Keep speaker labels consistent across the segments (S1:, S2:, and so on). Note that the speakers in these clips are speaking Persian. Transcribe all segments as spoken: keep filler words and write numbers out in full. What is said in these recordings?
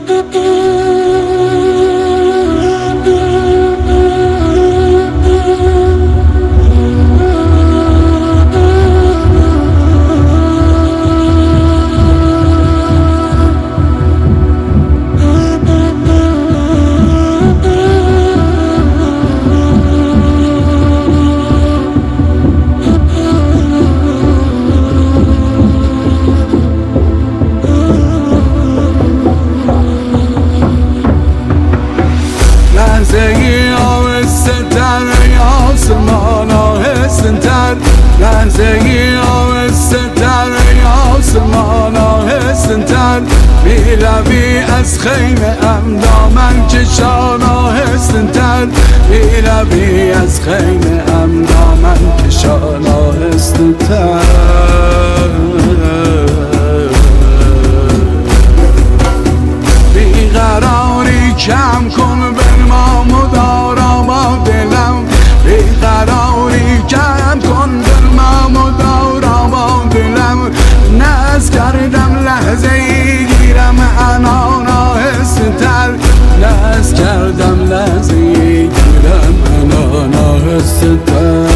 S1: لحظه ای آهسته تر ای آسمان آهسته تر میروی از خیمه ام دامن کشان آهسته تر میروی از خیمه ام دامن کشان آهسته تر بیقراری کم کن بنما مدارا با دلم بیقراری کم کن بنما مدارا با دلم ناز کردم لحظه ای گیرم انان آهسته تر ناز کردم لحظه ای گیرم انان آهسته تر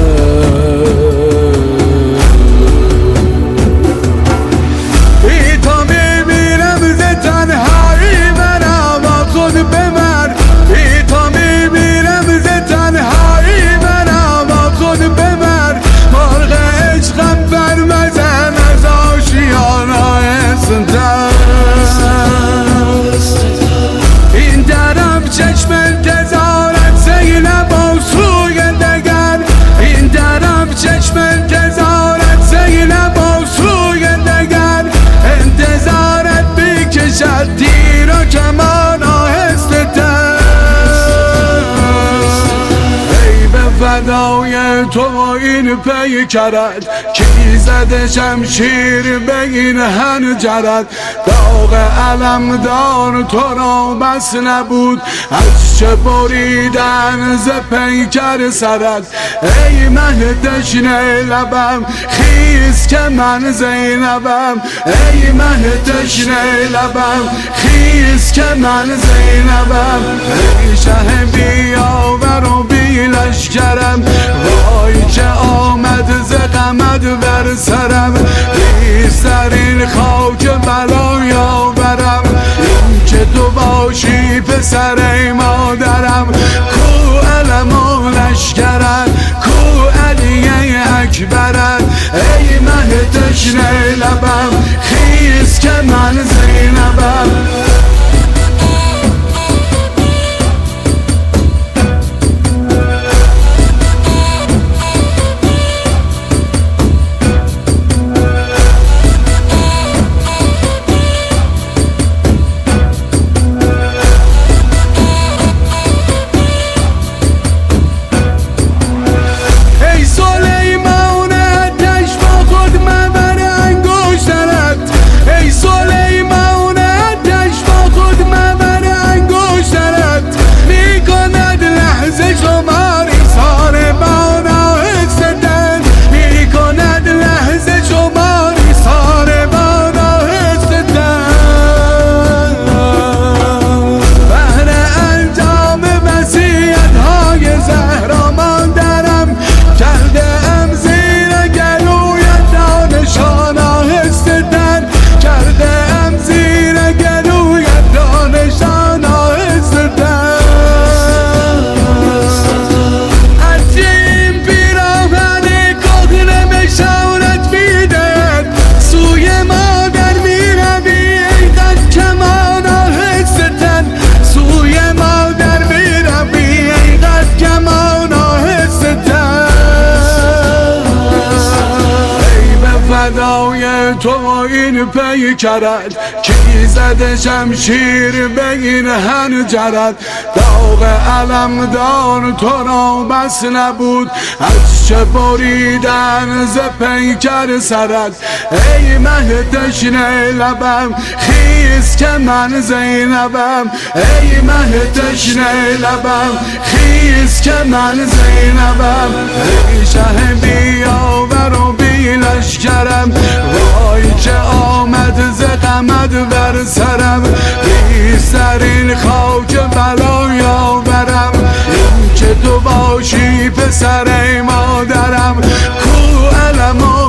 S1: این طرف چشم انتظارت زینب و سوی دگر این طرف چشم انتظارت زینب و سوی دگر انتظارت بیکشد تیر و کمان آهسته تر ای به فدای تو این پی کرد کی زده شمشیر به این حنجرت داغ علمدار تو را بس نبود از چه بریدن ز پیکر سرت ای مه تشنه لبم خیز که من زینبم ای مه تشنه لبم خیز که من زینبم ای شه بیاور و بی لشکرم وای که آمد ز غمت بر سرم ریز در این خاک بلا یاورم این که تو باشی پسر ای مادرم کو علم و لشکرت کو علی اکبرت ای مه تشنه لبم خیز که من زینبم فدای تو این پی کرد کی زده شمشیر به این حنجرت داغ علمدار تو را بس نبود از چه بریدن ز پیکر سرت ای مه تشنه لبم خیز که من زینبم ای مه تشنه لبم خیز که من زینبم ای شه بیاور و بی بی لشکرم، وای که آمد ز غمت بر سرم، بی سرین خاک بلا یاورم، این که تو باشی پسر مادرم، کو علم